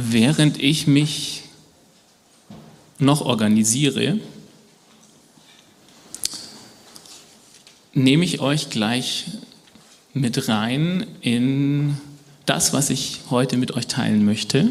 Während ich mich noch organisiere, nehme ich euch gleich mit rein in das, was ich heute mit euch teilen möchte.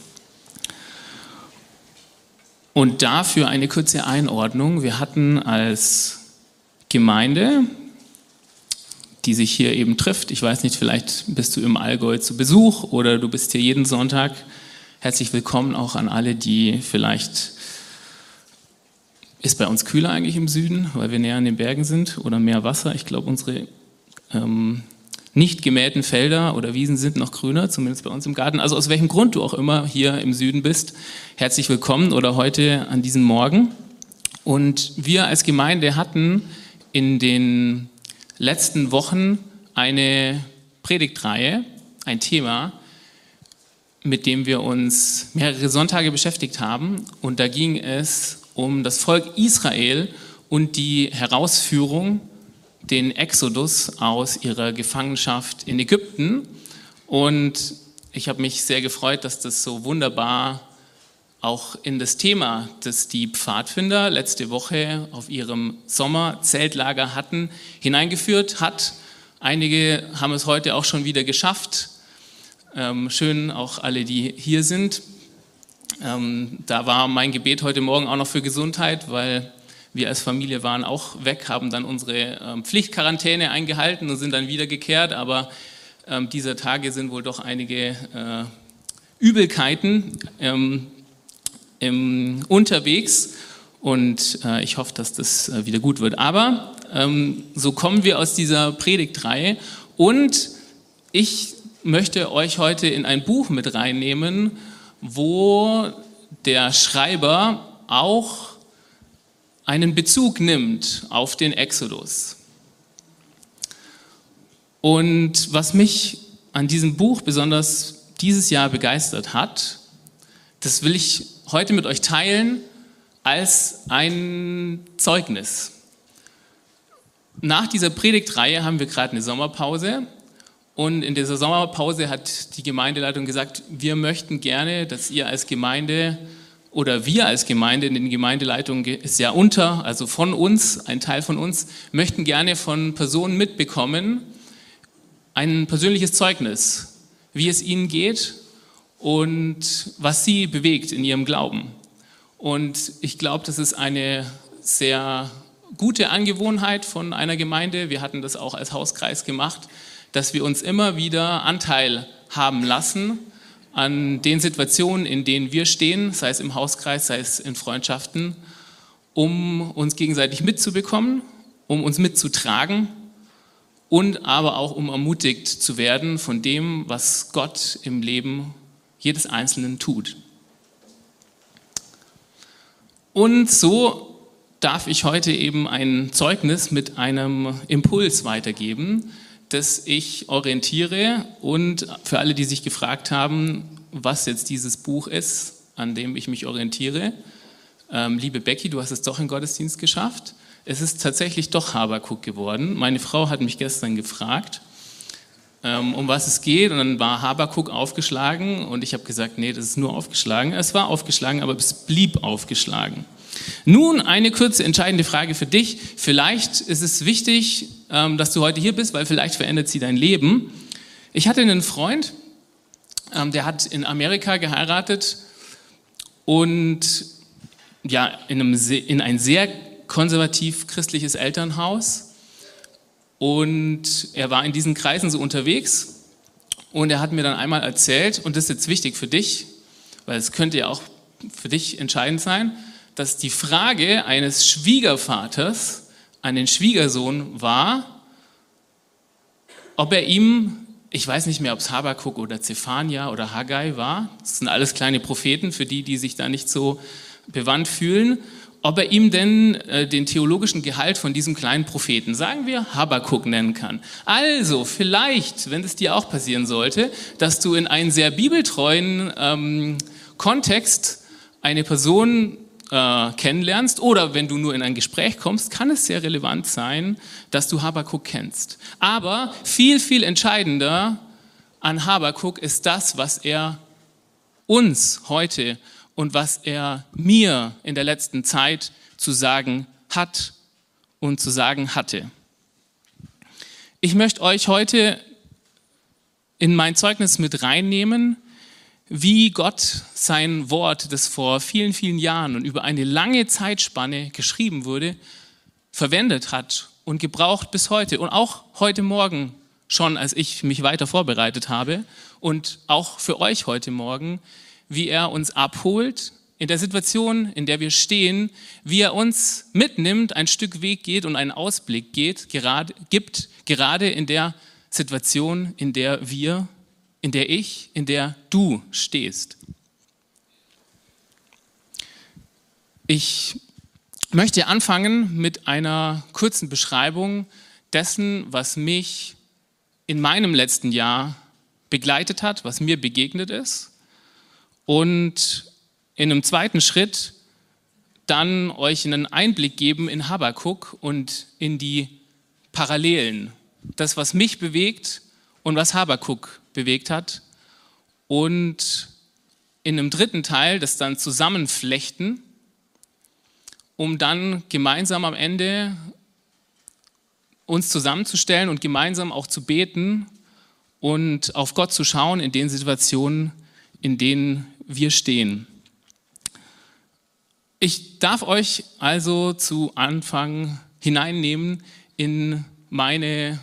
Und dafür eine kurze Einordnung. Wir hatten als Gemeinde, die sich hier eben trifft, ich weiß nicht, vielleicht bist du im Allgäu zu Besuch oder du bist hier jeden Sonntag. Herzlich willkommen auch an alle, die vielleicht, ist bei uns kühler eigentlich im Süden, weil wir näher an den Bergen sind, oder mehr Wasser. Ich glaube, unsere nicht gemähten Felder oder Wiesen sind noch grüner, zumindest bei uns im Garten. Also aus welchem Grund du auch immer hier im Süden bist, herzlich willkommen oder heute an diesem Morgen. Und wir als Gemeinde hatten in den letzten Wochen eine Predigtreihe, ein Thema, mit dem wir uns mehrere Sonntage beschäftigt haben. Und da ging es um das Volk Israel und die Herausführung, den Exodus aus ihrer Gefangenschaft in Ägypten. Und ich habe mich sehr gefreut, dass das so wunderbar auch in das Thema, das die Pfadfinder letzte Woche auf ihrem Sommerzeltlager hatten, hineingeführt hat. Einige haben es heute auch schon wieder geschafft. Schön auch alle, die hier sind. Da war mein Gebet heute Morgen auch noch für Gesundheit, weil wir als Familie waren auch weg, haben dann unsere Pflichtquarantäne eingehalten und sind dann wieder gekehrt. Aber dieser Tage sind wohl doch einige Übelkeiten unterwegs und ich hoffe, dass das wieder gut wird. Aber so kommen wir aus dieser Predigtreihe und ich möchte euch heute in ein Buch mit reinnehmen, wo der Schreiber auch einen Bezug nimmt auf den Exodus. Und was mich an diesem Buch besonders dieses Jahr begeistert hat, das will ich heute mit euch teilen als ein Zeugnis. Nach dieser Predigtreihe haben wir gerade eine Sommerpause. Und in dieser Sommerpause hat die Gemeindeleitung gesagt, wir möchten gerne, dass ihr als Gemeinde oder wir als Gemeinde, in den Gemeindeleitungen ist ja unter, also von uns, ein Teil von uns, möchten gerne von Personen mitbekommen, ein persönliches Zeugnis, wie es ihnen geht und was sie bewegt in ihrem Glauben. Und ich glaube, das ist eine sehr gute Angewohnheit von einer Gemeinde. Wir hatten das auch als Hauskreis gemacht, dass wir uns immer wieder Anteil haben lassen an den Situationen, in denen wir stehen, sei es im Hauskreis, sei es in Freundschaften, um uns gegenseitig mitzubekommen, um uns mitzutragen und aber auch um ermutigt zu werden von dem, was Gott im Leben jedes Einzelnen tut. Und so darf ich heute eben ein Zeugnis mit einem Impuls weitergeben, das ich orientiere und für alle, die sich gefragt haben, was jetzt dieses Buch ist, an dem ich mich orientiere. Liebe Becky, du hast es doch in den Gottesdienst geschafft. Es ist tatsächlich doch Habakuk geworden. Meine Frau hat mich gestern gefragt, um was es geht, und dann war Habakuk aufgeschlagen und ich habe gesagt, nee, das ist nur aufgeschlagen. Es war aufgeschlagen, aber es blieb aufgeschlagen. Nun eine kurze entscheidende Frage für dich. Vielleicht ist es wichtig, dass du heute hier bist, weil vielleicht verändert sie dein Leben. Ich hatte einen Freund, der hat in Amerika geheiratet und ja, in ein sehr konservativ-christliches Elternhaus. Und er war in diesen Kreisen so unterwegs und er hat mir dann einmal erzählt, und das ist jetzt wichtig für dich, weil es könnte ja auch für dich entscheidend sein, dass die Frage eines Schwiegervaters an den Schwiegersohn war, ob er ihm, ich weiß nicht mehr, ob es Habakuk oder Zephania oder Haggai war, das sind alles kleine Propheten, für die, die sich da nicht so bewandt fühlen, ob er ihm denn den theologischen Gehalt von diesem kleinen Propheten, sagen wir Habakuk, nennen kann. Also vielleicht, wenn es dir auch passieren sollte, dass du in einen sehr bibeltreuen Kontext eine Person kennenlernst oder wenn du nur in ein Gespräch kommst, kann es sehr relevant sein, dass du Habakuk kennst. Aber viel, viel entscheidender an Habakuk ist das, was er uns heute und was er mir in der letzten Zeit zu sagen hat und zu sagen hatte. Ich möchte euch heute in mein Zeugnis mit reinnehmen, wie Gott sein Wort, das vor vielen, vielen Jahren und über eine lange Zeitspanne geschrieben wurde, verwendet hat und gebraucht bis heute und auch heute Morgen schon, als ich mich weiter vorbereitet habe und auch für euch heute Morgen, wie er uns abholt in der Situation, in der wir stehen, wie er uns mitnimmt, ein Stück Weg geht und einen Ausblick gibt, gerade in der Situation, in der du stehst. Ich möchte anfangen mit einer kurzen Beschreibung dessen, was mich in meinem letzten Jahr begleitet hat, was mir begegnet ist. Und in einem zweiten Schritt dann euch einen Einblick geben in Habakuk und in die Parallelen. Das, was mich bewegt und was Habakuk bewegt hat. Und in einem dritten Teil das dann zusammenflechten, um dann gemeinsam am Ende uns zusammenzustellen und gemeinsam auch zu beten und auf Gott zu schauen in den Situationen, in denen wir stehen. Ich darf euch also zu Anfang hineinnehmen in meine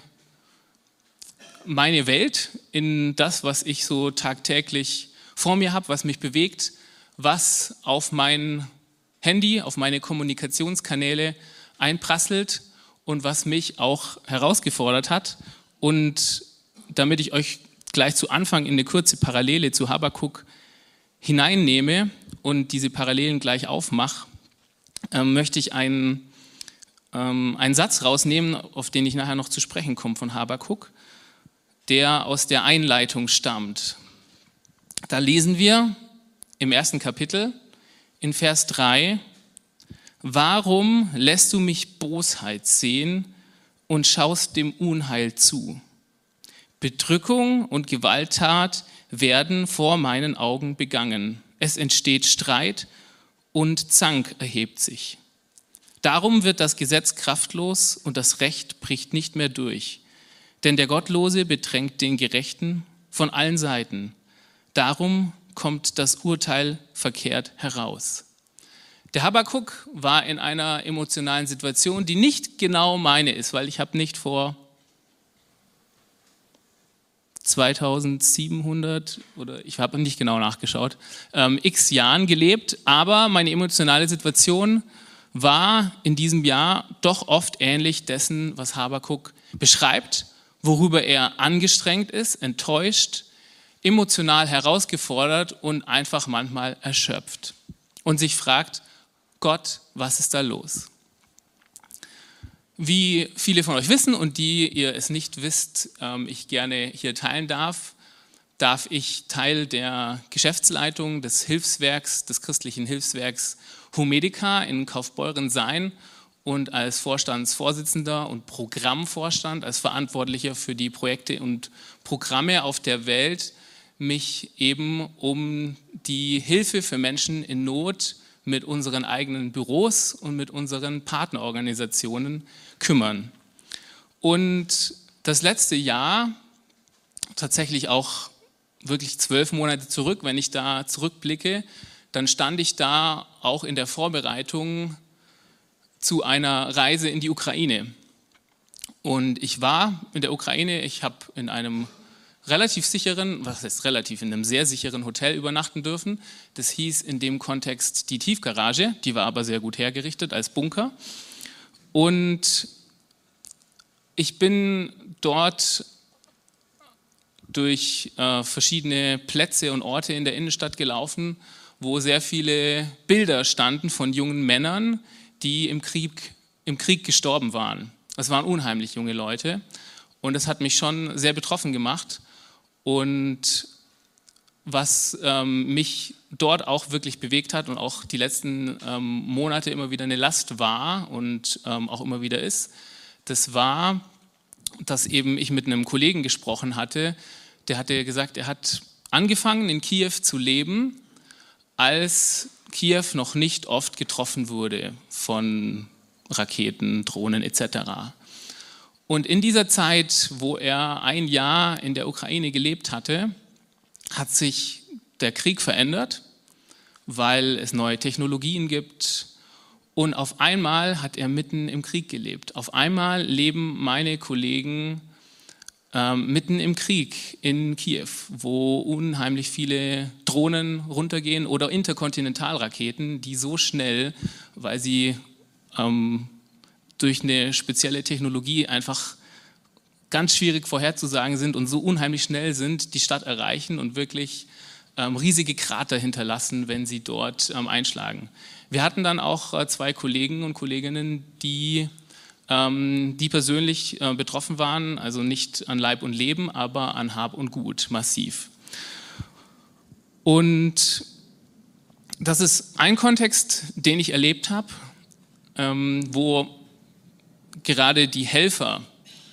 Welt, in das, was ich so tagtäglich vor mir habe, was mich bewegt, was auf mein Handy, auf meine Kommunikationskanäle einprasselt und was mich auch herausgefordert hat. Und damit ich euch gleich zu Anfang in eine kurze Parallele zu Habakuk hineinnehme und diese Parallelen gleich aufmache, möchte ich einen Satz rausnehmen, auf den ich nachher noch zu sprechen komme von Habakuk, der aus der Einleitung stammt. Da lesen wir im ersten Kapitel in Vers 3: Warum lässt du mich Bosheit sehen und schaust dem Unheil zu? Bedrückung und Gewalttat werden vor meinen Augen begangen. Es entsteht Streit und Zank erhebt sich. Darum wird das Gesetz kraftlos und das Recht bricht nicht mehr durch. Denn der Gottlose bedrängt den Gerechten von allen Seiten. Darum kommt das Urteil verkehrt heraus. Der Habakuk war in einer emotionalen Situation, die nicht genau meine ist, weil ich habe nicht vor 2700 oder ich habe nicht genau nachgeschaut, x Jahren gelebt, aber meine emotionale Situation war in diesem Jahr doch oft ähnlich dessen, was Habakuk beschreibt, worüber er angestrengt ist, enttäuscht, emotional herausgefordert und einfach manchmal erschöpft und sich fragt: Gott, was ist da los? Wie viele von euch wissen und die ihr es nicht wisst, ich gerne hier teilen darf ich Teil der Geschäftsleitung des Hilfswerks, des christlichen Hilfswerks Humedica in Kaufbeuren sein und als Vorstandsvorsitzender und Programmvorstand, als Verantwortlicher für die Projekte und Programme auf der Welt mich eben um die Hilfe für Menschen in Not mit unseren eigenen Büros und mit unseren Partnerorganisationen kümmern. Und das letzte Jahr, tatsächlich auch wirklich 12 Monate zurück, wenn ich da zurückblicke, dann stand ich da auch in der Vorbereitung zu einer Reise in die Ukraine. Und ich war in der Ukraine, ich habe in einem relativ sicheren, was heißt relativ, in einem sehr sicheren Hotel übernachten dürfen. Das hieß in dem Kontext die Tiefgarage, die war aber sehr gut hergerichtet als Bunker. Und ich bin dort durch verschiedene Plätze und Orte in der Innenstadt gelaufen, wo sehr viele Bilder standen von jungen Männern, die im Krieg gestorben waren. Das waren unheimlich junge Leute und das hat mich schon sehr betroffen gemacht. Und was mich dort auch wirklich bewegt hat und auch die letzten Monate immer wieder eine Last war und auch immer wieder ist, das war, dass eben ich mit einem Kollegen gesprochen hatte, der hatte gesagt, er hat angefangen in Kiew zu leben, als Kiew noch nicht oft getroffen wurde von Raketen, Drohnen etc. Und in dieser Zeit, wo er ein Jahr in der Ukraine gelebt hatte, hat sich der Krieg verändert, weil es neue Technologien gibt. Und auf einmal hat er mitten im Krieg gelebt. Auf einmal leben meine Kollegen mitten im Krieg in Kiew, wo unheimlich viele Drohnen runtergehen oder Interkontinentalraketen, die so schnell, weil sie durch eine spezielle Technologie einfach ganz schwierig vorherzusagen sind und so unheimlich schnell sind, die Stadt erreichen und wirklich riesige Krater hinterlassen, wenn sie dort einschlagen. Wir hatten dann auch 2 Kollegen und Kolleginnen, die persönlich betroffen waren, also nicht an Leib und Leben, aber an Hab und Gut, massiv. Und das ist ein Kontext, den ich erlebt habe, wo gerade die Helfer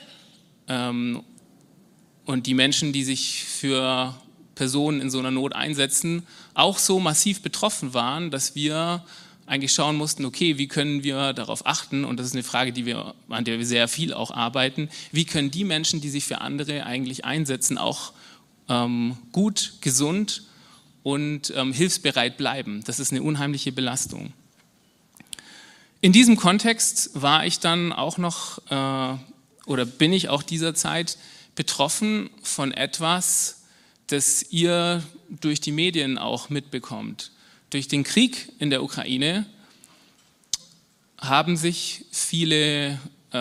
und die Menschen, die sich für Personen in so einer Not einsetzen, auch so massiv betroffen waren, dass wir eigentlich schauen mussten, okay, wie können wir darauf achten, und das ist eine Frage, an der wir sehr viel auch arbeiten, wie können die Menschen, die sich für andere eigentlich einsetzen, auch gut, gesund und hilfsbereit bleiben. Das ist eine unheimliche Belastung. In diesem Kontext war ich dann auch noch, oder bin ich auch dieser Zeit betroffen von etwas, das ihr durch die Medien auch mitbekommt. Durch den Krieg in der Ukraine hat sich viel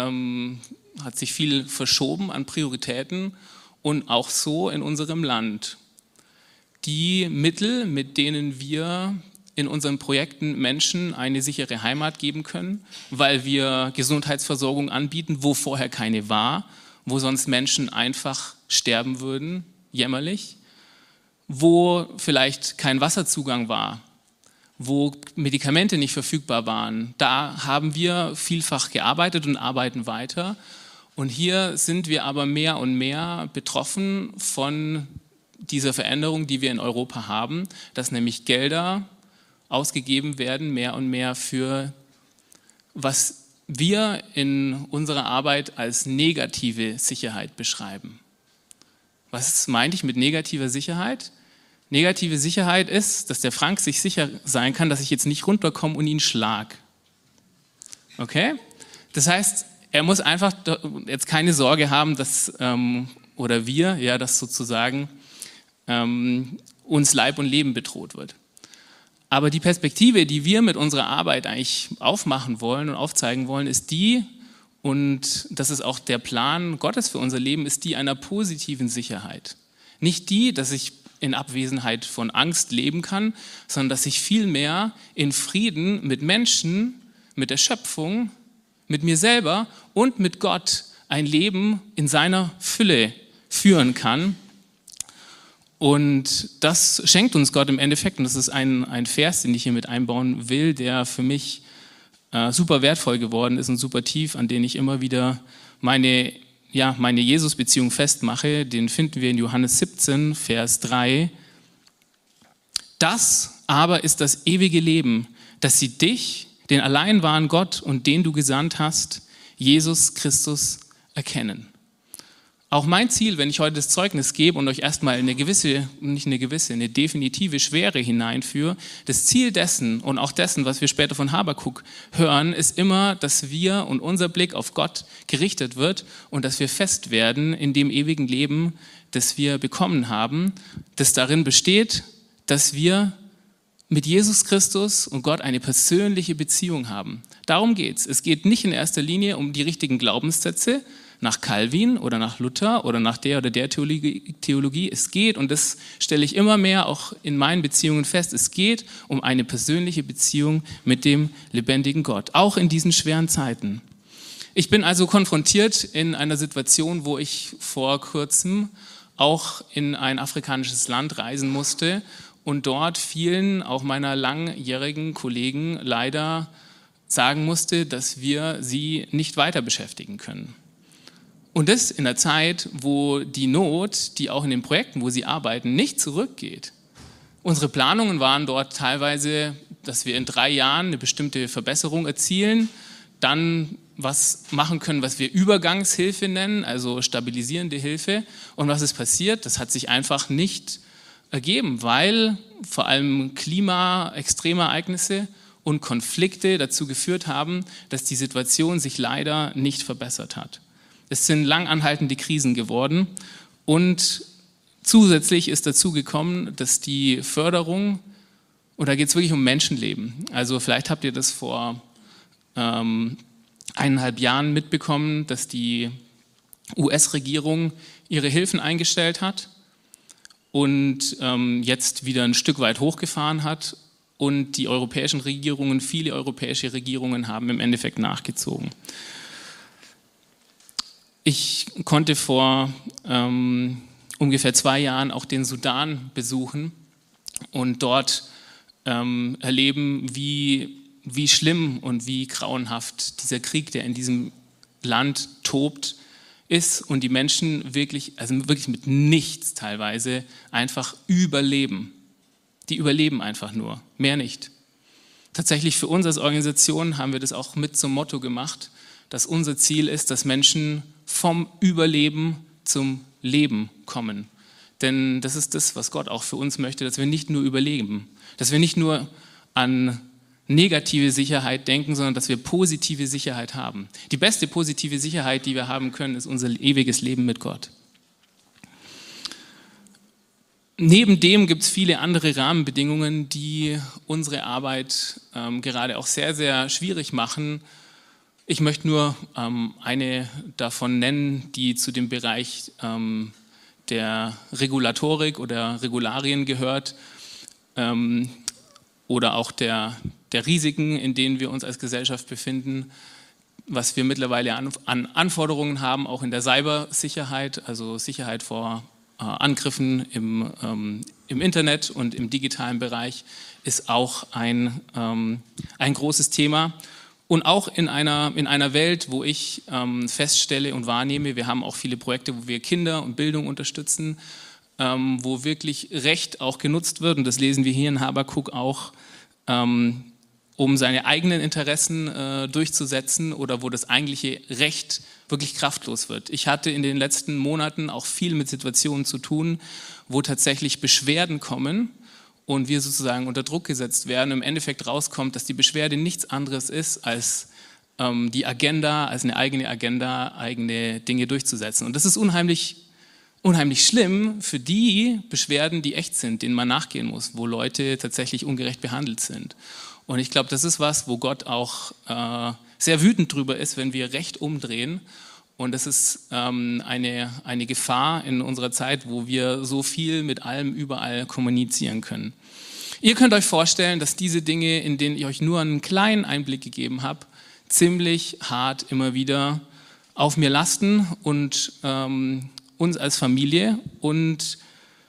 verschoben an Prioritäten und auch so in unserem Land. Die Mittel, mit denen wir in unseren Projekten Menschen eine sichere Heimat geben können, weil wir Gesundheitsversorgung anbieten, wo vorher keine war, wo sonst Menschen einfach sterben würden, jämmerlich, wo vielleicht kein Wasserzugang war, wo Medikamente nicht verfügbar waren. Da haben wir vielfach gearbeitet und arbeiten weiter. Und hier sind wir aber mehr und mehr betroffen von dieser Veränderung, die wir in Europa haben, dass nämlich Gelder ausgegeben werden, mehr und mehr für, was wir in unserer Arbeit als negative Sicherheit beschreiben. Was meinte ich mit negativer Sicherheit? Negative Sicherheit ist, dass der Frank sich sicher sein kann, dass ich jetzt nicht runterkomme und ihn schlag. Okay? Das heißt, er muss einfach jetzt keine Sorge haben, dass, oder wir, ja, dass sozusagen uns Leib und Leben bedroht wird. Aber die Perspektive, die wir mit unserer Arbeit eigentlich aufmachen wollen und aufzeigen wollen, ist die, und das ist auch der Plan Gottes für unser Leben, ist die einer positiven Sicherheit. Nicht die, dass ich in Abwesenheit von Angst leben kann, sondern dass ich vielmehr in Frieden mit Menschen, mit der Schöpfung, mit mir selber und mit Gott ein Leben in seiner Fülle führen kann. Und das schenkt uns Gott im Endeffekt, und das ist ein Vers, den ich hier mit einbauen will, der für mich super wertvoll geworden ist und super tief, an den ich immer wieder meine Jesus-Beziehung festmache. Den finden wir in Johannes 17, Vers 3. Das aber ist das ewige Leben, dass sie dich, den allein wahren Gott und den du gesandt hast, Jesus Christus, erkennen. Auch mein Ziel, wenn ich heute das Zeugnis gebe und euch erstmal eine definitive Schwere hineinführe, das Ziel dessen und auch dessen, was wir später von Habakuk hören, ist immer, dass wir und unser Blick auf Gott gerichtet wird und dass wir fest werden in dem ewigen Leben, das wir bekommen haben, das darin besteht, dass wir mit Jesus Christus und Gott eine persönliche Beziehung haben. Darum geht's. Es geht nicht in erster Linie um die richtigen Glaubenssätze, nach Calvin oder nach Luther oder nach der oder der Theologie. Es geht, und das stelle ich immer mehr auch in meinen Beziehungen fest, es geht um eine persönliche Beziehung mit dem lebendigen Gott, auch in diesen schweren Zeiten. Ich bin also konfrontiert in einer Situation, wo ich vor kurzem auch in ein afrikanisches Land reisen musste und dort vielen, auch meiner langjährigen Kollegen, leider sagen musste, dass wir sie nicht weiter beschäftigen können. Und das in der Zeit, wo die Not, die auch in den Projekten, wo sie arbeiten, nicht zurückgeht. Unsere Planungen waren dort teilweise, dass wir in 3 Jahren eine bestimmte Verbesserung erzielen, dann was machen können, was wir Übergangshilfe nennen, also stabilisierende Hilfe. Und was ist passiert? Das hat sich einfach nicht ergeben, weil vor allem Klima-Extremereignisse und Konflikte dazu geführt haben, dass die Situation sich leider nicht verbessert hat. Es sind lang anhaltende Krisen geworden und zusätzlich ist dazu gekommen, dass die Förderung, und da geht es wirklich um Menschenleben, also vielleicht habt ihr das vor 1,5 Jahren mitbekommen, dass die US-Regierung ihre Hilfen eingestellt hat und jetzt wieder ein Stück weit hochgefahren hat und die europäischen Regierungen, viele europäische Regierungen haben im Endeffekt nachgezogen. Ich konnte vor ungefähr 2 Jahren auch den Sudan besuchen und dort erleben, wie schlimm und wie grauenhaft dieser Krieg, der in diesem Land tobt, ist und die Menschen wirklich mit nichts teilweise einfach überleben. Die überleben einfach nur, mehr nicht. Tatsächlich für uns als Organisation haben wir das auch mit zum Motto gemacht, dass unser Ziel ist, dass Menschen vom Überleben zum Leben kommen. Denn das ist das, was Gott auch für uns möchte, dass wir nicht nur überleben, dass wir nicht nur an negative Sicherheit denken, sondern dass wir positive Sicherheit haben. Die beste positive Sicherheit, die wir haben können, ist unser ewiges Leben mit Gott. Neben dem gibt es viele andere Rahmenbedingungen, die unsere Arbeit gerade auch sehr, sehr schwierig machen. Ich möchte nur eine davon nennen, die zu dem Bereich der Regulatorik oder Regularien gehört oder auch der Risiken, in denen wir uns als Gesellschaft befinden, was wir mittlerweile an Anforderungen haben, auch in der Cybersicherheit, also Sicherheit vor Angriffen im Internet und im digitalen Bereich, ist auch ein großes Thema. Und auch in einer Welt, wo ich feststelle und wahrnehme, wir haben auch viele Projekte, wo wir Kinder und Bildung unterstützen, wo wirklich Recht auch genutzt wird, und das lesen wir hier in Habakuk auch, um seine eigenen Interessen durchzusetzen oder wo das eigentliche Recht wirklich kraftlos wird. Ich hatte in den letzten Monaten auch viel mit Situationen zu tun, wo tatsächlich Beschwerden kommen und wir sozusagen unter Druck gesetzt werden. Im Endeffekt rauskommt, dass die Beschwerde nichts anderes ist als die Agenda, als eine eigene Agenda, eigene Dinge durchzusetzen. Und das ist unheimlich schlimm für die Beschwerden, die echt sind, denen man nachgehen muss, wo Leute tatsächlich ungerecht behandelt sind. Und ich glaube, das ist was, wo Gott auch sehr wütend drüber ist, wenn wir Recht umdrehen. Und das ist eine Gefahr in unserer Zeit, wo wir so viel mit allem überall kommunizieren können. Ihr könnt euch vorstellen, dass diese Dinge, in denen ich euch nur einen kleinen Einblick gegeben habe, ziemlich hart immer wieder auf mir lasten und uns als Familie, und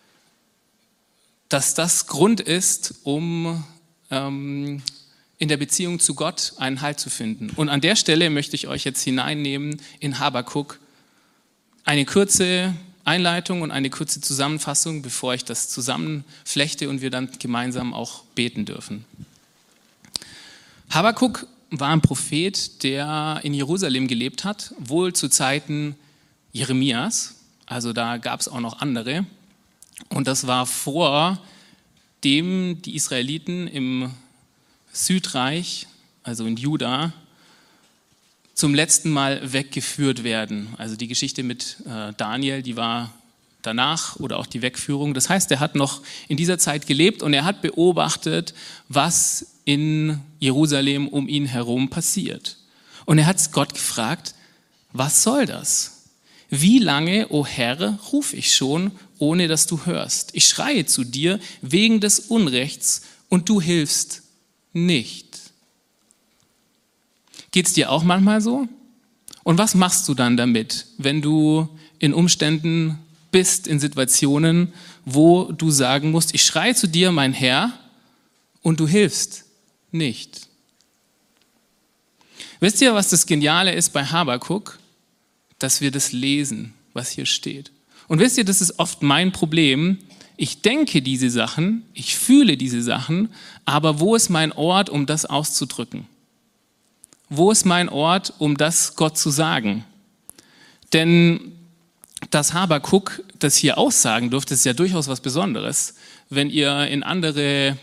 dass das Grund ist, um in der Beziehung zu Gott einen Halt zu finden. Und an der Stelle möchte ich euch jetzt hineinnehmen in Habakuk. Eine kurze Einleitung und eine kurze Zusammenfassung, bevor ich das zusammenflechte und wir dann gemeinsam auch beten dürfen. Habakuk war ein Prophet, der in Jerusalem gelebt hat, wohl zu Zeiten Jeremias. Also da gab es auch noch andere. Und das war vor dem die Israeliten im Südreich, also in Juda, zum letzten Mal weggeführt werden. Also die Geschichte mit Daniel, die war danach, oder auch die Wegführung. Das heißt, er hat noch in dieser Zeit gelebt und er hat beobachtet, was in Jerusalem um ihn herum passiert. Und er hat Gott gefragt, was soll das? Wie lange, o Herr, rufe ich schon, ohne dass du hörst? Ich schreie zu dir wegen des Unrechts und du hilfst nicht. Geht es dir auch manchmal so? Und was machst du dann damit, wenn du in Umständen bist, in Situationen, wo du sagen musst, ich schreie zu dir, mein Herr, und du hilfst nicht? Wisst ihr, was das Geniale ist bei Habakuk? dass wir das lesen, was hier steht. Und wisst ihr, das ist oft mein Problem. Ich denke diese Sachen, ich fühle diese Sachen, aber wo ist mein Ort, um das auszudrücken? Wo ist mein Ort, um das Gott zu sagen? Denn dass Habakuk das hier aussagen durfte, ist ja durchaus was Besonderes. Wenn ihr in andere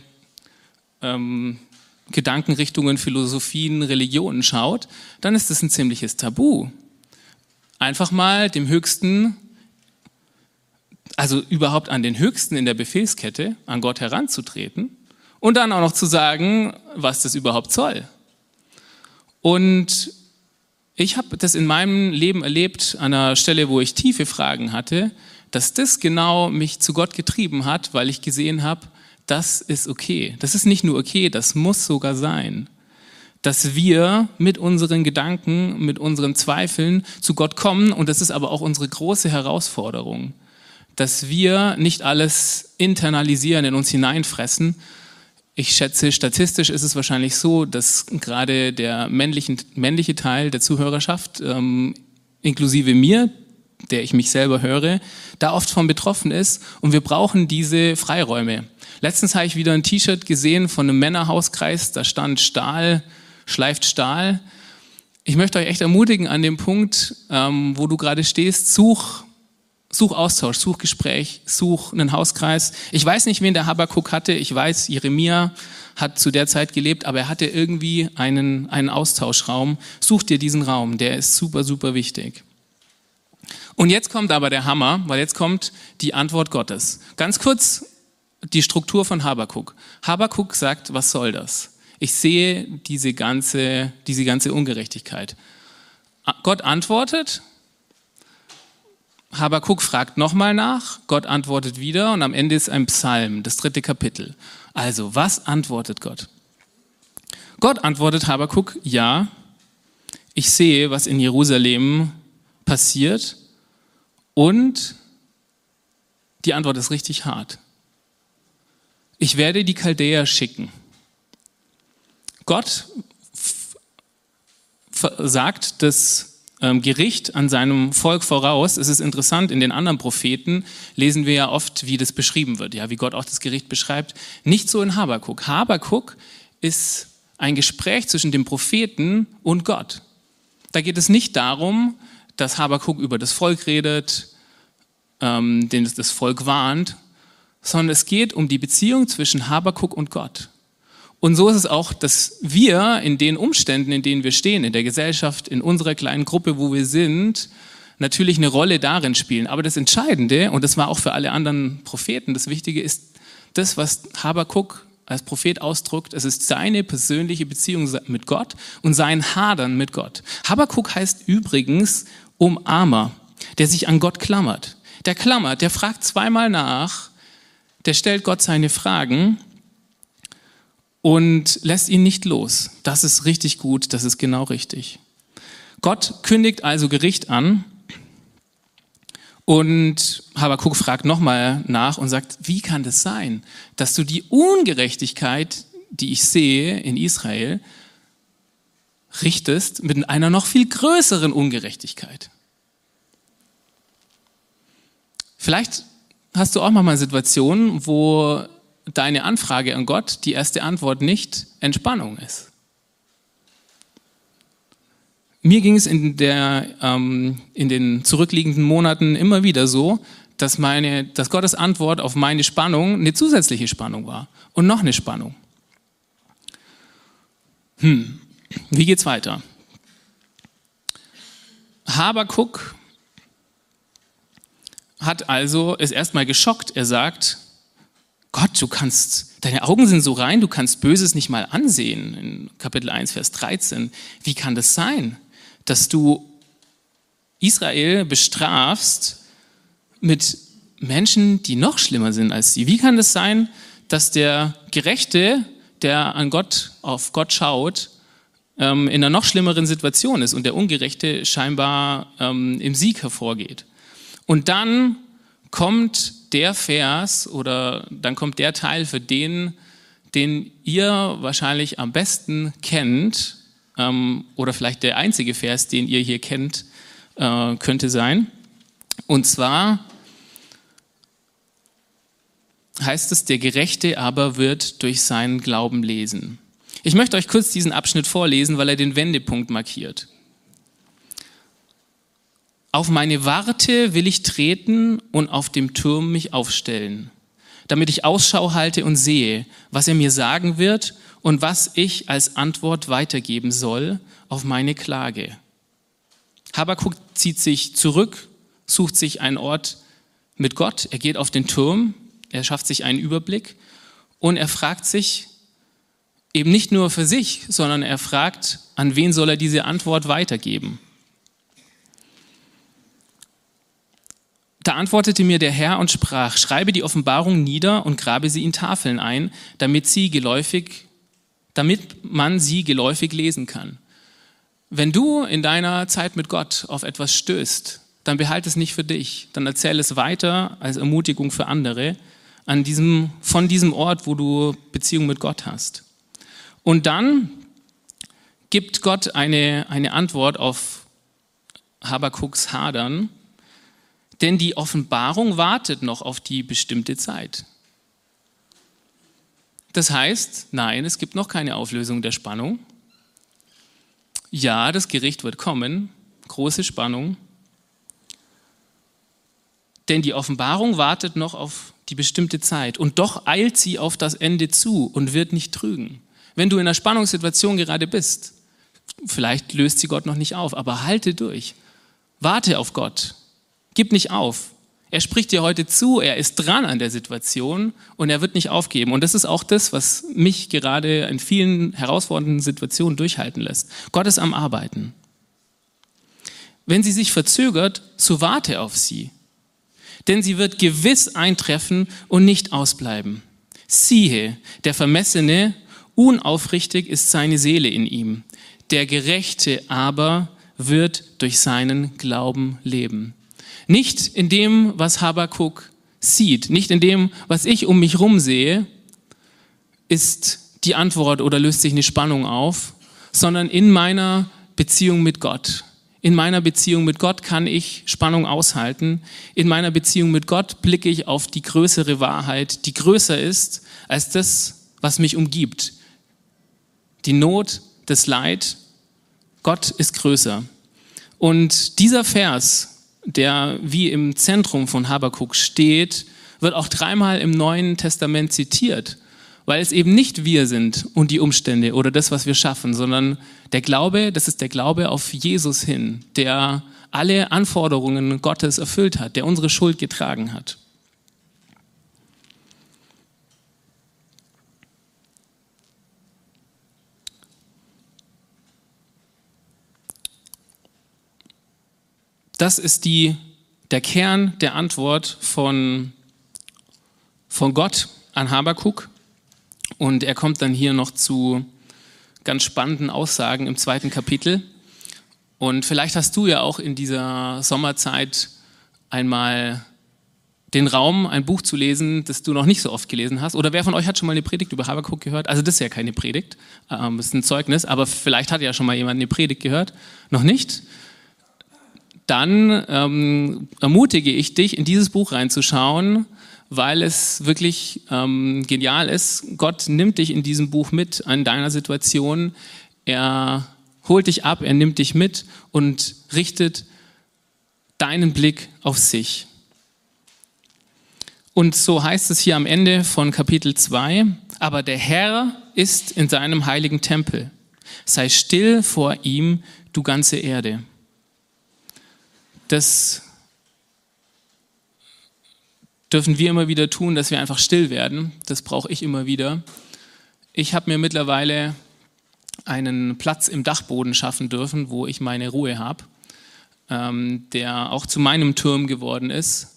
Gedankenrichtungen, Philosophien, Religionen schaut, dann ist das ein ziemliches Tabu. Einfach mal dem Höchsten, also überhaupt an den Höchsten in der Befehlskette, an Gott heranzutreten und dann auch noch zu sagen, was das überhaupt soll. Und ich habe das in meinem Leben erlebt, an einer Stelle, wo ich tiefe Fragen hatte, dass das genau mich zu Gott getrieben hat, weil ich gesehen habe, das ist okay. Das ist nicht nur okay, das muss sogar sein. Dass wir mit unseren Gedanken, mit unseren Zweifeln zu Gott kommen, und das ist aber auch unsere große Herausforderung, dass wir nicht alles internalisieren, in uns hineinfressen. Ich schätze, statistisch ist es wahrscheinlich so, dass gerade der männliche Teil der Zuhörerschaft, inklusive mir, der ich mich selber höre, da oft von betroffen ist, und wir brauchen diese Freiräume. Letztens habe ich wieder ein T-Shirt gesehen von einem Männerhauskreis, da stand Stahl, schleift Stahl. Ich möchte euch echt ermutigen an dem Punkt, wo du gerade stehst, such Austausch, such Gespräch, such einen Hauskreis. Ich weiß nicht, wen der Habakuk hatte, ich weiß, Jeremia hat zu der Zeit gelebt, aber er hatte irgendwie einen Austauschraum. Such dir diesen Raum, der ist super, super wichtig. Und jetzt kommt aber der Hammer, weil jetzt kommt die Antwort Gottes. Ganz kurz die Struktur von Habakuk. Habakuk sagt, was soll das? Ich sehe diese ganze Ungerechtigkeit. Gott antwortet, Habakuk fragt nochmal nach, Gott antwortet wieder, und am Ende ist ein Psalm, das 3. Kapitel. Also, was antwortet Gott? Gott antwortet Habakuk, ja, ich sehe, was in Jerusalem passiert, und die Antwort ist richtig hart. Ich werde die Chaldäer schicken. Gott sagt das Gericht an seinem Volk voraus. Es ist interessant, in den anderen Propheten lesen wir ja oft, wie das beschrieben wird, ja, wie Gott auch das Gericht beschreibt. Nicht so in Habakuk. Habakuk ist ein Gespräch zwischen dem Propheten und Gott. Da geht es nicht darum, dass Habakuk über das Volk redet, den das Volk warnt, sondern es geht um die Beziehung zwischen Habakuk und Gott. Und so ist es auch, dass wir in den Umständen, in denen wir stehen, in der Gesellschaft, in unserer kleinen Gruppe, wo wir sind, natürlich eine Rolle darin spielen. Aber das Entscheidende, und das war auch für alle anderen Propheten, das Wichtige ist das, was Habakuk als Prophet ausdrückt, es ist seine persönliche Beziehung mit Gott und sein Hadern mit Gott. Habakuk heißt übrigens Umarmer, der sich an Gott klammert. Der klammert, der fragt zweimal nach, der stellt Gott seine Fragen und lässt ihn nicht los. Das ist richtig gut, das ist genau richtig. Gott kündigt also Gericht an, und Habakuk fragt nochmal nach und sagt, wie kann das sein, dass du die Ungerechtigkeit, die ich sehe in Israel, richtest mit einer noch viel größeren Ungerechtigkeit? Vielleicht hast du auch manchmal Situationen, wo deine Anfrage an Gott, die erste Antwort nicht Entspannung ist. Mir ging es in den zurückliegenden Monaten immer wieder so, dass Gottes Antwort auf meine Spannung eine zusätzliche Spannung war und noch eine Spannung. Wie geht's weiter? Habakuk ist erstmal geschockt. Er sagt, Gott, deine Augen sind so rein, du kannst Böses nicht mal ansehen. In Kapitel 1, Vers 13. Wie kann das sein, dass du Israel bestrafst mit Menschen, die noch schlimmer sind als sie? Wie kann das sein, dass der Gerechte, der auf Gott schaut, in einer noch schlimmeren Situation ist und der Ungerechte scheinbar im Sieg hervorgeht? Und dann kommt der Vers oder dann kommt der Teil, für den ihr wahrscheinlich am besten kennt, oder vielleicht der einzige Vers, den ihr hier kennt könnte sein. Und zwar heißt es, der Gerechte aber wird durch seinen Glauben lesen. Ich möchte euch kurz diesen Abschnitt vorlesen, weil er den Wendepunkt markiert. Auf meine Warte will ich treten und auf dem Turm mich aufstellen, damit ich Ausschau halte und sehe, was er mir sagen wird und was ich als Antwort weitergeben soll auf meine Klage. Habakuk zieht sich zurück, sucht sich einen Ort mit Gott, er geht auf den Turm, er schafft sich einen Überblick und er fragt sich eben nicht nur für sich, sondern er fragt, an wen soll er diese Antwort weitergeben. Da antwortete mir der Herr und sprach, schreibe die Offenbarung nieder und grabe sie in Tafeln ein, damit man sie geläufig lesen kann. Wenn du in deiner Zeit mit Gott auf etwas stößt, dann behalte es nicht für dich, dann erzähl es weiter als Ermutigung für andere von diesem Ort, wo du Beziehung mit Gott hast. Und dann gibt Gott eine Antwort auf Habakuks Hadern, denn die Offenbarung wartet noch auf die bestimmte Zeit. Das heißt, nein, es gibt noch keine Auflösung der Spannung. Ja, das Gericht wird kommen, große Spannung. Denn die Offenbarung wartet noch auf die bestimmte Zeit und doch eilt sie auf das Ende zu und wird nicht trügen. Wenn du in einer Spannungssituation gerade bist, vielleicht löst sie Gott noch nicht auf, aber halte durch. Warte auf Gott. Gib nicht auf. Er spricht dir heute zu, er ist dran an der Situation und er wird nicht aufgeben. Und das ist auch das, was mich gerade in vielen herausfordernden Situationen durchhalten lässt. Gott ist am Arbeiten. Wenn sie sich verzögert, so warte auf sie. Denn sie wird gewiss eintreffen und nicht ausbleiben. Siehe, der Vermessene, unaufrichtig ist seine Seele in ihm. Der Gerechte aber wird durch seinen Glauben leben. Nicht in dem, was Habakuk sieht, nicht in dem, was ich um mich herum sehe, ist die Antwort oder löst sich eine Spannung auf, sondern in meiner Beziehung mit Gott. In meiner Beziehung mit Gott kann ich Spannung aushalten. In meiner Beziehung mit Gott blicke ich auf die größere Wahrheit, die größer ist als das, was mich umgibt. Die Not, das Leid, Gott ist größer. Und dieser Vers, der wie im Zentrum von Habakuk steht, wird auch 3-mal im Neuen Testament zitiert, weil es eben nicht wir sind und die Umstände oder das, was wir schaffen, sondern der Glaube, das ist der Glaube auf Jesus hin, der alle Anforderungen Gottes erfüllt hat, der unsere Schuld getragen hat. Das ist der Kern der Antwort von Gott an Habakuk. Und er kommt dann hier noch zu ganz spannenden Aussagen im 2. Kapitel. Und vielleicht hast du ja auch in dieser Sommerzeit einmal den Raum, ein Buch zu lesen, das du noch nicht so oft gelesen hast. Oder wer von euch hat schon mal eine Predigt über Habakuk gehört? Also das ist ja keine Predigt, das ist ein Zeugnis, aber vielleicht hat ja schon mal jemand eine Predigt gehört. Noch nicht? Dann ermutige ich dich, in dieses Buch reinzuschauen, weil es wirklich genial ist. Gott nimmt dich in diesem Buch mit an deiner Situation. Er holt dich ab, er nimmt dich mit und richtet deinen Blick auf sich. Und so heißt es hier am Ende von Kapitel 2, aber der Herr ist in seinem heiligen Tempel. Sei still vor ihm, du ganze Erde. Das dürfen wir immer wieder tun, dass wir einfach still werden. Das brauche ich immer wieder. Ich habe mir mittlerweile einen Platz im Dachboden schaffen dürfen, wo ich meine Ruhe habe, der auch zu meinem Turm geworden ist.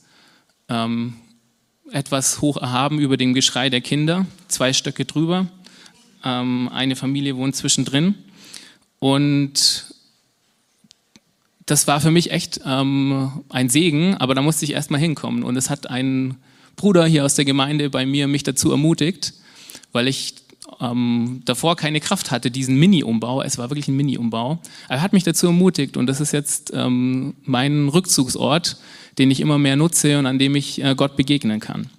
Etwas hoch erhaben über dem Geschrei der Kinder, 2 Stöcke drüber. Eine Familie wohnt zwischendrin. Und das war für mich echt ein Segen, aber da musste ich erst mal hinkommen. Und es hat ein Bruder hier aus der Gemeinde bei mir mich dazu ermutigt, weil ich davor keine Kraft hatte, diesen Mini-Umbau. Es war wirklich ein Mini-Umbau. Er hat mich dazu ermutigt und das ist jetzt mein Rückzugsort, den ich immer mehr nutze und an dem ich Gott begegnen kann.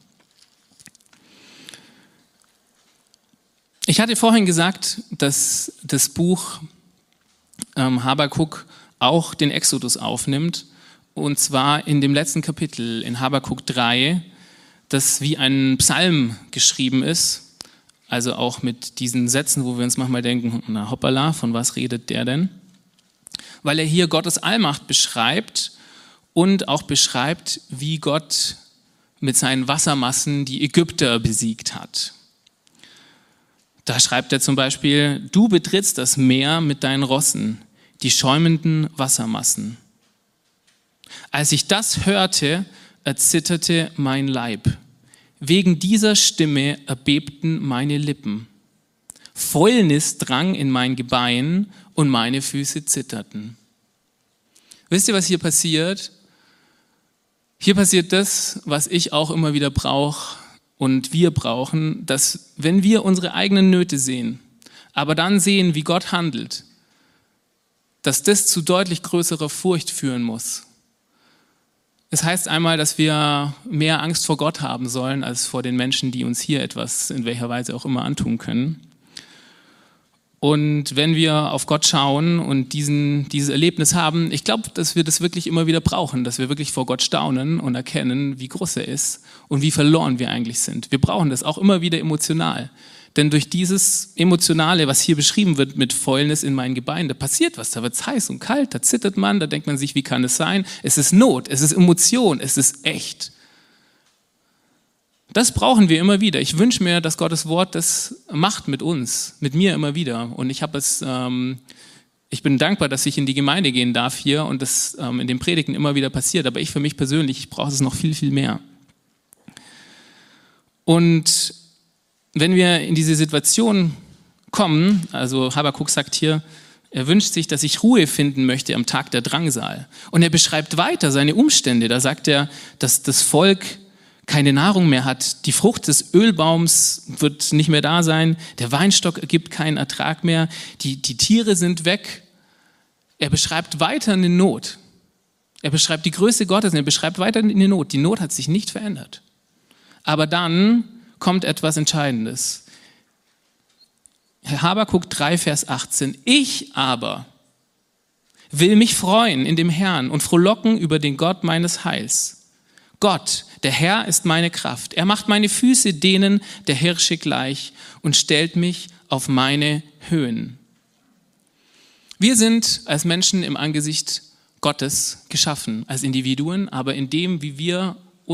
Ich hatte vorhin gesagt, dass das Buch Habakuk auch den Exodus aufnimmt, und zwar in dem letzten Kapitel, in Habakuk 3, das wie ein Psalm geschrieben ist, also auch mit diesen Sätzen, wo wir uns manchmal denken, na hoppala, von was redet der denn? Weil er hier Gottes Allmacht beschreibt und auch beschreibt, wie Gott mit seinen Wassermassen die Ägypter besiegt hat. Da schreibt er zum Beispiel, du betrittst das Meer mit deinen Rossen, die schäumenden Wassermassen. Als ich das hörte, erzitterte mein Leib. Wegen dieser Stimme erbebten meine Lippen. Fäulnis drang in mein Gebein und meine Füße zitterten. Wisst ihr, was hier passiert? Hier passiert das, was ich auch immer wieder brauche und wir brauchen, dass wenn wir unsere eigenen Nöte sehen, aber dann sehen, wie Gott handelt, dass das zu deutlich größerer Furcht führen muss. Es heißt einmal, dass wir mehr Angst vor Gott haben sollen, als vor den Menschen, die uns hier etwas in welcher Weise auch immer antun können. Und wenn wir auf Gott schauen und dieses Erlebnis haben, ich glaube, dass wir das wirklich immer wieder brauchen, dass wir wirklich vor Gott staunen und erkennen, wie groß er ist und wie verloren wir eigentlich sind. Wir brauchen das auch immer wieder emotional. Denn durch dieses Emotionale, was hier beschrieben wird mit Fäulnis in meinen Gebeinen, da passiert was, da wird es heiß und kalt, da zittert man, da denkt man sich, wie kann es sein? Es ist Not, es ist Emotion, es ist echt. Das brauchen wir immer wieder. Ich wünsche mir, dass Gottes Wort das macht mit uns, mit mir immer wieder. Und ich bin dankbar, dass ich in die Gemeinde gehen darf hier und das in den Predigten immer wieder passiert. Aber ich für mich persönlich, ich brauche es noch viel, viel mehr. Und wenn wir in diese Situation kommen, also Habakuk sagt hier, er wünscht sich, dass ich Ruhe finden möchte am Tag der Drangsal. Und er beschreibt weiter seine Umstände. Da sagt er, dass das Volk keine Nahrung mehr hat. Die Frucht des Ölbaums wird nicht mehr da sein. Der Weinstock ergibt keinen Ertrag mehr. Die Tiere sind weg. Er beschreibt weiter eine Not. Er beschreibt die Größe Gottes und er beschreibt weiter eine Not. Die Not hat sich nicht verändert. Aber dann kommt etwas Entscheidendes. Habakuk 3, Vers 18. Ich aber will mich freuen in dem Herrn und frohlocken über den Gott meines Heils. Gott, der Herr ist meine Kraft. Er macht meine Füße denen der Hirsche gleich und stellt mich auf meine Höhen. Wir sind als Menschen im Angesicht Gottes geschaffen, als Individuen, aber in dem, wie wir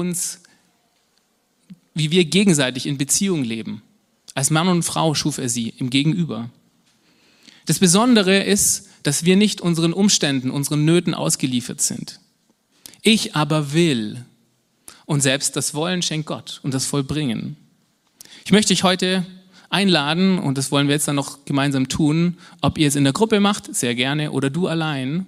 gegenseitig in Beziehung leben. Als Mann und Frau schuf er sie im Gegenüber. Das Besondere ist, dass wir nicht unseren Umständen, unseren Nöten ausgeliefert sind. Ich aber will. Und selbst das Wollen schenkt Gott und das Vollbringen. Ich möchte dich heute einladen, und das wollen wir jetzt dann noch gemeinsam tun, ob ihr es in der Gruppe macht, sehr gerne, oder du allein.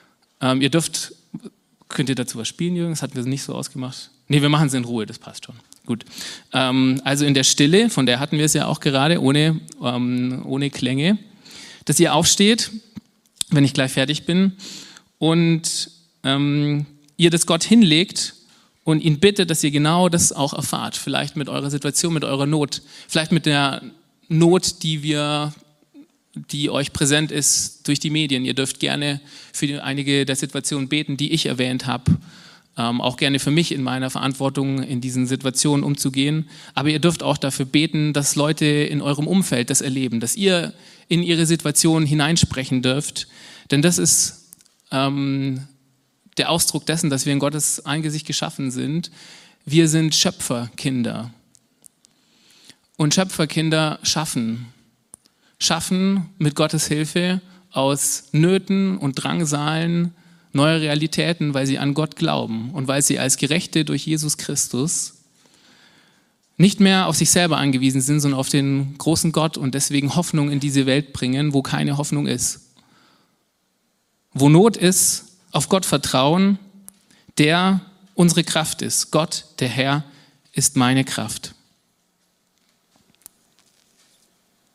Könnt ihr dazu was spielen, Jürgen? Das hatten wir nicht so ausgemacht. Nee, wir machen es in Ruhe, das passt schon. Gut. Also in der Stille, von der hatten wir es ja auch gerade, ohne Klänge, dass ihr aufsteht, wenn ich gleich fertig bin, und ihr das Gott hinlegt und ihn bittet, dass ihr genau das auch erfahrt. Vielleicht mit eurer Situation, mit eurer Not. Vielleicht mit der Not, die euch präsent ist durch die Medien. Ihr dürft gerne für einige der Situationen beten, die ich erwähnt habe. Auch gerne für mich in meiner Verantwortung, in diesen Situationen umzugehen. Aber ihr dürft auch dafür beten, dass Leute in eurem Umfeld das erleben, dass ihr in ihre Situation hineinsprechen dürft. Denn das ist der Ausdruck dessen, dass wir in Gottes Angesicht geschaffen sind. Wir sind Schöpferkinder. Und Schöpferkinder schaffen mit Gottes Hilfe aus Nöten und Drangsalen neue Realitäten, weil sie an Gott glauben und weil sie als Gerechte durch Jesus Christus nicht mehr auf sich selber angewiesen sind, sondern auf den großen Gott und deswegen Hoffnung in diese Welt bringen, wo keine Hoffnung ist. Wo Not ist, auf Gott vertrauen, der unsere Kraft ist. Gott, der Herr, ist meine Kraft.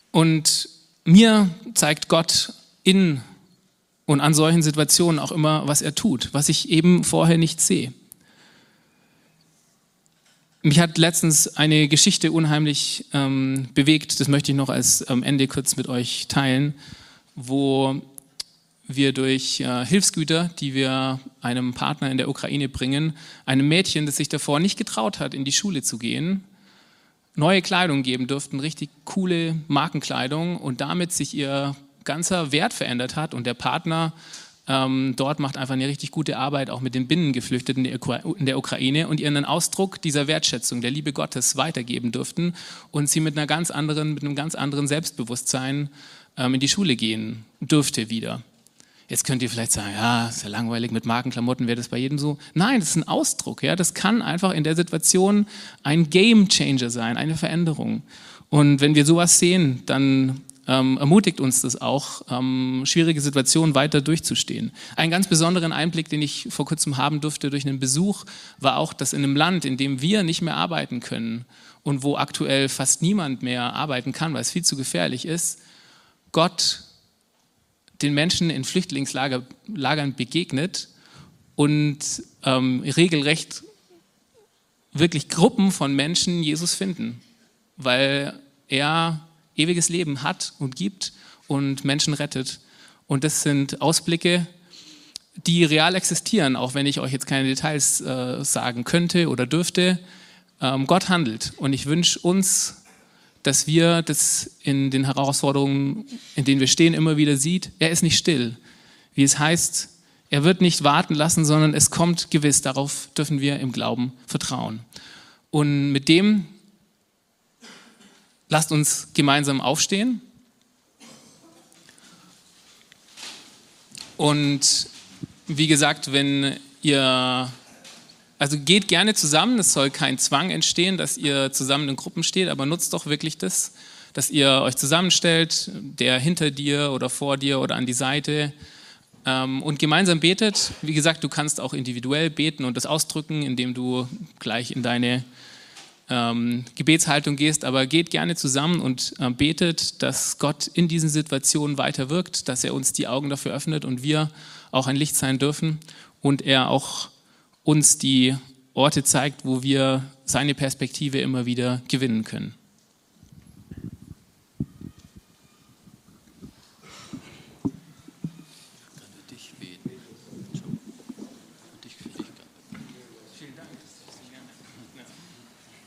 Und mir zeigt Gott in und an solchen Situationen auch immer, was er tut, was ich eben vorher nicht sehe. Mich hat letztens eine Geschichte unheimlich bewegt, das möchte ich noch als Ende kurz mit euch teilen, wo wir durch Hilfsgüter, die wir einem Partner in der Ukraine bringen, einem Mädchen, das sich davor nicht getraut hat, in die Schule zu gehen, neue Kleidung geben durften, richtig coole Markenkleidung, und damit sich ihr ganzer Wert verändert hat, und der Partner dort macht einfach eine richtig gute Arbeit, auch mit den Binnengeflüchteten in der Ukraine, und ihr einen Ausdruck dieser Wertschätzung, der Liebe Gottes weitergeben durften und sie mit einem ganz anderen Selbstbewusstsein in die Schule gehen durfte wieder. Jetzt könnt ihr vielleicht sagen, ja, ist ja langweilig, mit Markenklamotten wäre das bei jedem so. Nein, das ist ein Ausdruck. Ja, das kann einfach in der Situation ein Game Changer sein, eine Veränderung. Und wenn wir sowas sehen, dann ermutigt uns das auch, schwierige Situationen weiter durchzustehen. Einen ganz besonderen Einblick, den ich vor kurzem haben durfte durch einen Besuch, war auch, dass in einem Land, in dem wir nicht mehr arbeiten können und wo aktuell fast niemand mehr arbeiten kann, weil es viel zu gefährlich ist, Gott den Menschen in Flüchtlingslagern begegnet und regelrecht wirklich Gruppen von Menschen Jesus finden, weil er ewiges Leben hat und gibt und Menschen rettet. Und das sind Ausblicke, die real existieren, auch wenn ich euch jetzt keine Details sagen könnte oder dürfte. Gott handelt, und ich wünsche uns, dass wir das in den Herausforderungen, in denen wir stehen, immer wieder sieht. Er ist nicht still, wie es heißt. Er wird nicht warten lassen, sondern es kommt gewiss. Darauf dürfen wir im Glauben vertrauen. Und mit dem lasst uns gemeinsam aufstehen. Und wie gesagt, geht gerne zusammen, es soll kein Zwang entstehen, dass ihr zusammen in Gruppen steht, aber nutzt doch wirklich das, dass ihr euch zusammenstellt, der hinter dir oder vor dir oder an die Seite, und gemeinsam betet. Wie gesagt, du kannst auch individuell beten und das ausdrücken, indem du gleich in deine Gebetshaltung gehst, aber geht gerne zusammen und betet, dass Gott in diesen Situationen weiter wirkt, dass er uns die Augen dafür öffnet und wir auch ein Licht sein dürfen und er auch uns die Orte zeigt, wo wir seine Perspektive immer wieder gewinnen können.